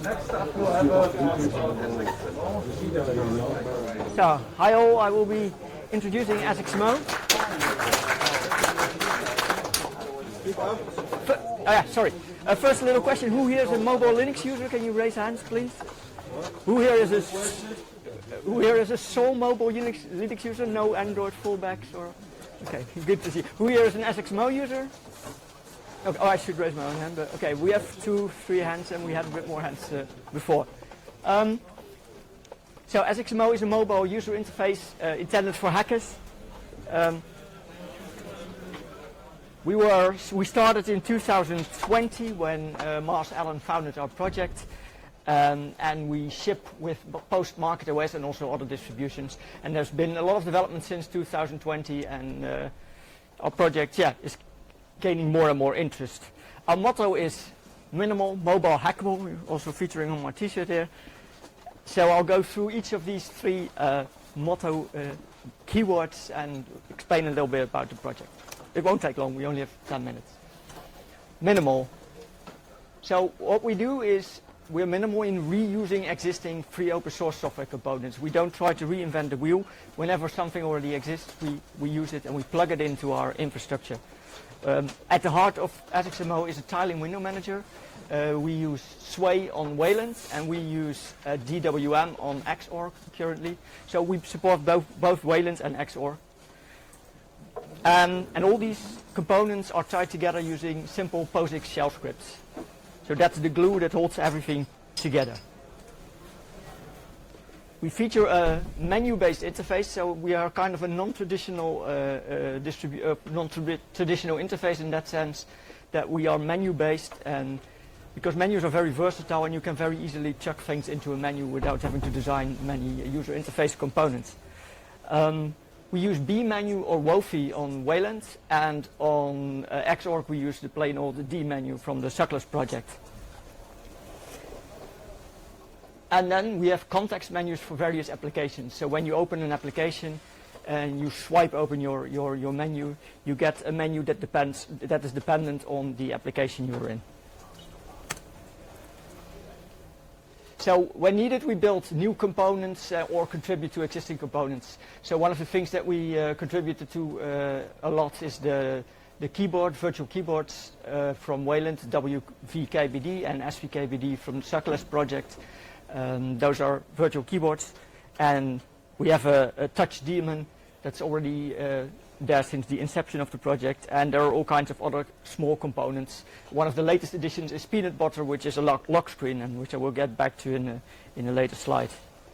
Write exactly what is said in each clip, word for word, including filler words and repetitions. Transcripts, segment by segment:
Next up we'll have a... So, hi all, I will be introducing S X M O. F oh yeah, sorry. Uh, first a little question, who here is a mobile Linux user? Can you raise hands please? Who here is a, who here is a sole mobile Unix, Linux user? No Android fallbacks or... Okay, good to see. Who here is an S X M O user? Okay, oh, I should raise my own hand, but okay, we have two, three hands and we had a bit more hands uh, before. Um, so S X M O is a mobile user interface uh, intended for hackers. Um, we were we started in two thousand twenty when uh, Mars Allen founded our project, um, and we ship with Post Market O S and also other distributions. And there's been a lot of development since two thousand twenty, and uh, our project, yeah, is gaining more and more interest. Our motto is minimal, mobile, hackable. We're also featuring on my t-shirt here. So I'll go through each of these three uh, motto uh, keywords and explain a little bit about the project. It won't take long, we only have ten minutes. Minimal. So what we do is we're minimal in reusing existing free open source software components. We don't try to reinvent the wheel. Whenever something already exists, we, we use it and we plug it into our infrastructure. Um, at the heart of S X M O is a tiling window manager. Uh, we use Sway on Wayland and we use uh, D W M on Xorg currently. So we support both, both Wayland and Xorg. Um, and all these components are tied together using simple POSIX shell scripts. So that's the glue that holds everything together. We feature a menu-based interface, so we are kind of a non-traditional uh, uh, distribu uh, non-traditional interface in that sense, that we are menu-based, and because menus are very versatile and you can very easily chuck things into a menu without having to design many user interface components. Um, we use B-menu or Wofi on Wayland, and on uh, Xorg we use the plain old D menu from the Suckless project. And then we have context menus for various applications. So when you open an application and you swipe open your, your, your menu, you get a menu that depends that is dependent on the application you're in. So when needed, we build new components uh, or contribute to existing components. So one of the things that we uh, contributed to uh, a lot is the, the keyboard, virtual keyboards uh, from Wayland, W V K B D and S V K B D from the Suckless project. Um, those are virtual keyboards, and we have a, a touch daemon that's already uh, there since the inception of the project, and there are all kinds of other small components. One of the latest additions is Peanut Butter, which is a lock, lock screen, and which I will get back to in a, in a later slide.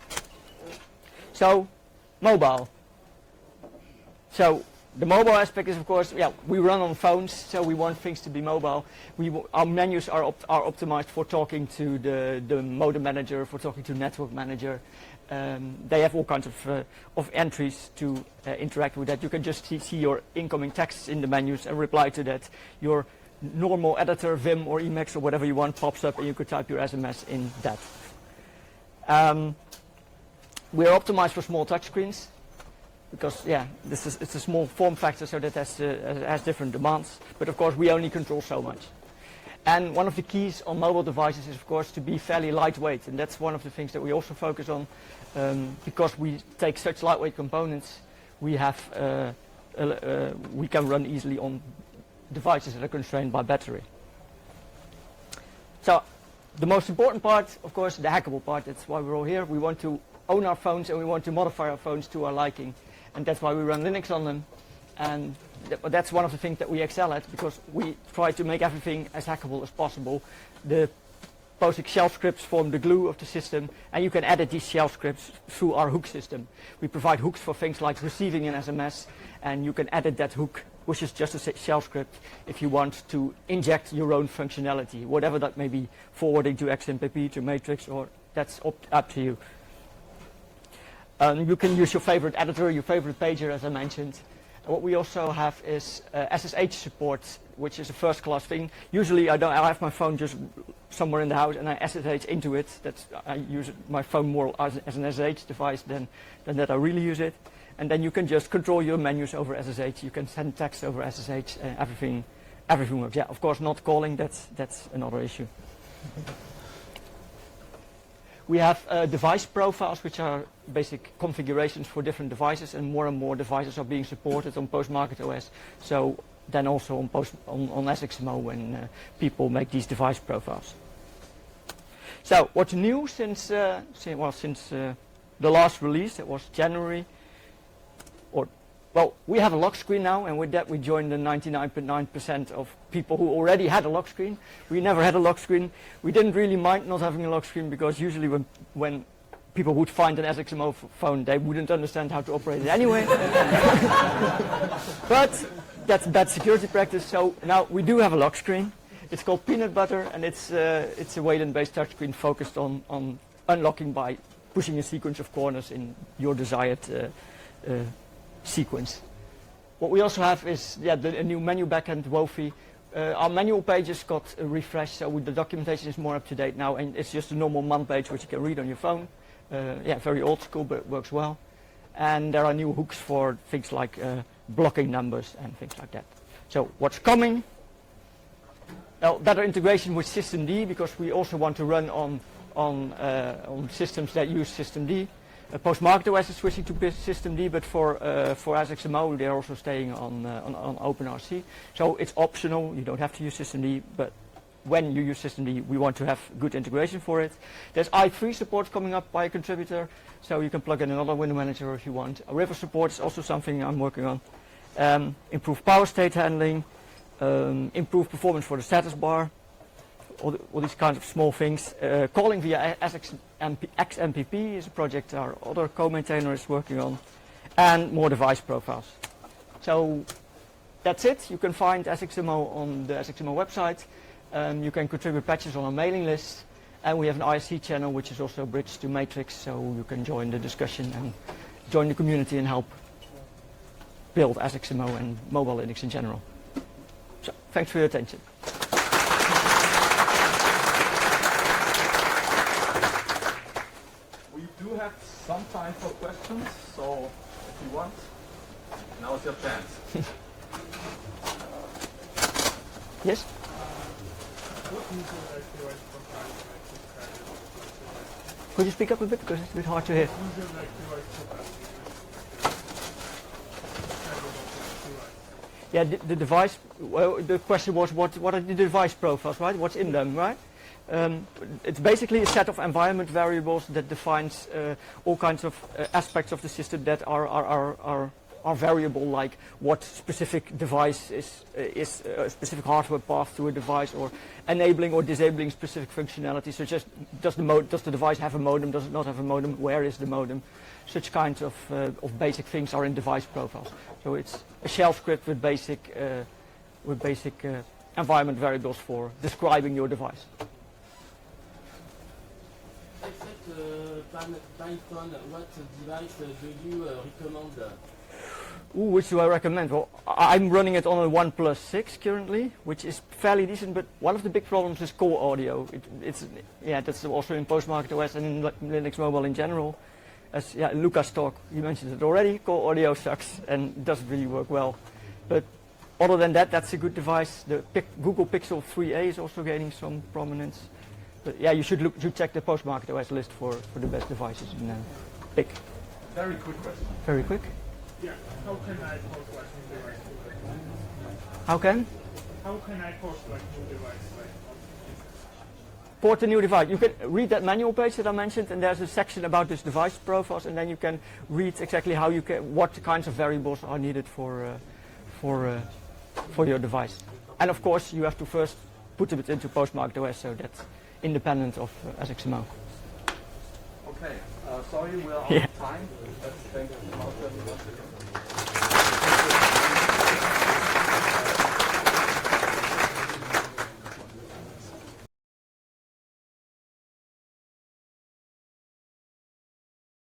So, mobile. So, the mobile aspect is, of course, yeah, we run on phones, so we want things to be mobile. We w our menus are, op are optimized for talking to the, the modem manager, for talking to network manager. Um, they have all kinds of, uh, of entries to uh, interact with that. You can just see, see your incoming texts in the menus and reply to that. Your normal editor, Vim or Emacs or whatever you want pops up, and you could type your S M S in that. Um, we are optimized for small touchscreens, because yeah, this is it's a small form factor, so that has, uh, has different demands. But of course, we only control so much. And one of the keys on mobile devices is, of course, to be fairly lightweight, and that's one of the things that we also focus on, um, because we take such lightweight components. We have uh, uh, uh, we can run easily on devices that are constrained by battery. So, the most important part, of course, the hackable part. That's why we're all here. We want to own our phones and we want to modify our phones to our liking. And that's why we run Linux on them. And th that's one of the things that we excel at, because we try to make everything as hackable as possible. The POSIX shell scripts form the glue of the system, and you can edit these shell scripts through our hook system. We provide hooks for things like receiving an S M S, and you can edit that hook, which is just a shell script, if you want to inject your own functionality, whatever that may be, forwarding to X M P P, to Matrix, or that's up, up to you. Um, you can use your favorite editor, your favorite pager, as I mentioned. What we also have is uh, S S H support, which is a first-class thing. Usually, I don't. I have my phone just somewhere in the house, and I S S H into it. That's I use my phone more as, as an S S H device than than that I really use it. And then you can just control your menus over S S H. You can send text over S S H. Uh, everything, everything works. Yeah, of course, not calling. That's that's another issue. We have uh, device profiles, which are basic configurations for different devices, and more and more devices are being supported on post-market O S. So then also on, post, on, on S X M O when uh, people make these device profiles. So what's new since, uh, since well, since uh, the last release? It was January. Or well, we have a lock screen now, and with that we joined the ninety-nine point nine percent of people who already had a lock screen. We never had a lock screen. We didn't really mind not having a lock screen, because usually when when people would find an S X M O phone, they wouldn't understand how to operate it anyway. But that's bad security practice. So now we do have a lock screen. It's called Peanut Butter, and it's uh, it's a Wayland-based touchscreen focused on on unlocking by pushing a sequence of corners in your desired uh, uh, sequence. What we also have is yeah the, a new menu backend, Wofi. Uh, our manual pages got uh, refreshed, so the documentation is more up to date now, and it's just a normal M U N page which you can read on your phone. Uh, yeah, very old school, but it works well. And there are new hooks for things like uh, blocking numbers and things like that. So what's coming? Well, better integration with systemd, because we also want to run on on uh, on systems that use systemd. Uh, Post-market O S is switching to systemd, but for uh, for S X M O they're also staying on, uh, on on OpenRC. So it's optional. You don't have to use systemd, but when you use systemd, we want to have good integration for it. There's I three support coming up by a contributor, so you can plug in another window manager if you want. A River support is also something I'm working on. Um, improved power state handling. Um, improve performance for the status bar, all, the, all these kinds of small things. Uh, calling via X M P P is a project our other co-maintainer is working on, and more device profiles. So that's it. You can find S X M O on the S X M O website. Um, you can contribute patches on our mailing list, and we have an I S C channel which is also bridged to Matrix, so you can join the discussion and join the community and help build S X M O and mobile Linux in general. So, thanks for your attention. We do have some time for questions, so if you want, now's your chance. Yes? Could you speak up a bit, because it's a bit hard to hear? Yeah, the, the device, well, the question was what, what are the device profiles, right? What's in them, right? Um, it's basically a set of environment variables that defines uh, all kinds of uh, aspects of the system that are, are, are, are, are variable, like what specific device is, uh, is a specific hardware path to a device, or enabling or disabling specific functionality, such as does the, mo does the device have a modem, does it not have a modem, where is the modem? Such kinds of, uh, of basic things are in device profiles. So it's a shell script with basic, uh, with basic uh, environment variables for describing your device. Except uh, Python, what device uh, do you uh, recommend? Ooh, which do I recommend? Well, I'm running it on a OnePlus six currently, which is fairly decent, but one of the big problems is core audio. It, it's, yeah, that's also in post-market O S and in Linux Mobile in general. As yeah, Lucas talk, you mentioned it already, core audio sucks and doesn't really work well. But other than that, that's a good device. The Pic Google Pixel three A is also gaining some prominence. But yeah, you should look, should check the post-market O S list for, for the best devices and then pick. Very quick question. Very quick. Yeah, how can I post like new device to it? How can? How can I post like new device? Like, Port a new device. You can read that manual page that I mentioned, and there's a section about this device profiles, and then you can read exactly how you can, what kinds of variables are needed for, uh, for, uh, for your device. And of course, you have to first put it into post-market O S, so that's independent of uh, S X M O. Okay, uh, sorry, we're out Yeah. of time. Let's thank you.